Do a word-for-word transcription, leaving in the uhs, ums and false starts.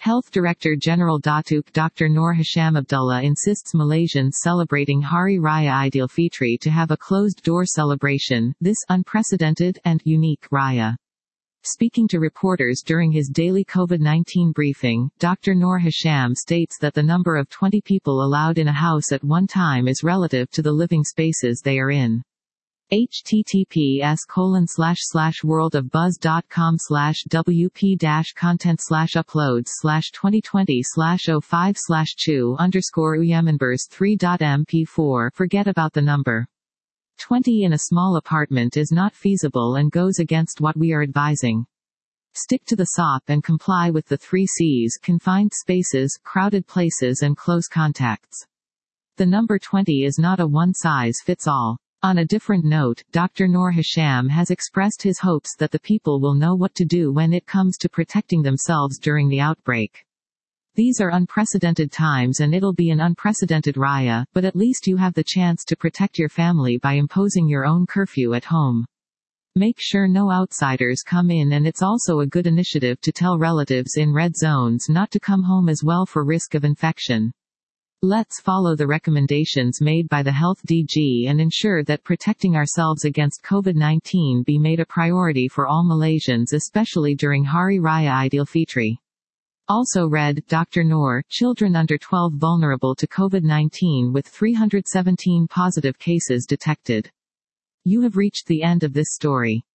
Health Director General Datuk Doctor Noor Hisham Abdullah insists Malaysians celebrating Hari Raya Aidilfitri to have a closed-door celebration, this unprecedented and unique Raya. Speaking to reporters during his daily COVID nineteen briefing, Doctor Noor Hisham states that the number of twenty people allowed in a house at one time is relative to the living spaces they are in. https colon slash slash worldofbuzz dot com slash wp dash content slash uploads slash twenty twenty slash oh five slash chu underscore uyamenbers three dot m p four. Forget about the number twenty in a small apartment is not feasible and goes against what we are advising. Stick to the S O P and comply with the three C's: confined spaces, crowded places and close contacts. The number twenty is not a one-size-fits-all. On a different note, Doctor Noor Hisham has expressed his hopes that the people will know what to do when it comes to protecting themselves during the outbreak. These are unprecedented times and it'll be an unprecedented Raya, but at least you have the chance to protect your family by imposing your own curfew at home. Make sure no outsiders come in, and it's also a good initiative to tell relatives in red zones not to come home as well for risk of infection. Let's follow the recommendations made by the Health D G and ensure that protecting ourselves against COVID nineteen be made a priority for all Malaysians, especially during Hari Raya Aidilfitri. Also read, Doctor Noor, children under twelve vulnerable to COVID nineteen with three hundred seventeen positive cases detected. You have reached the end of this story.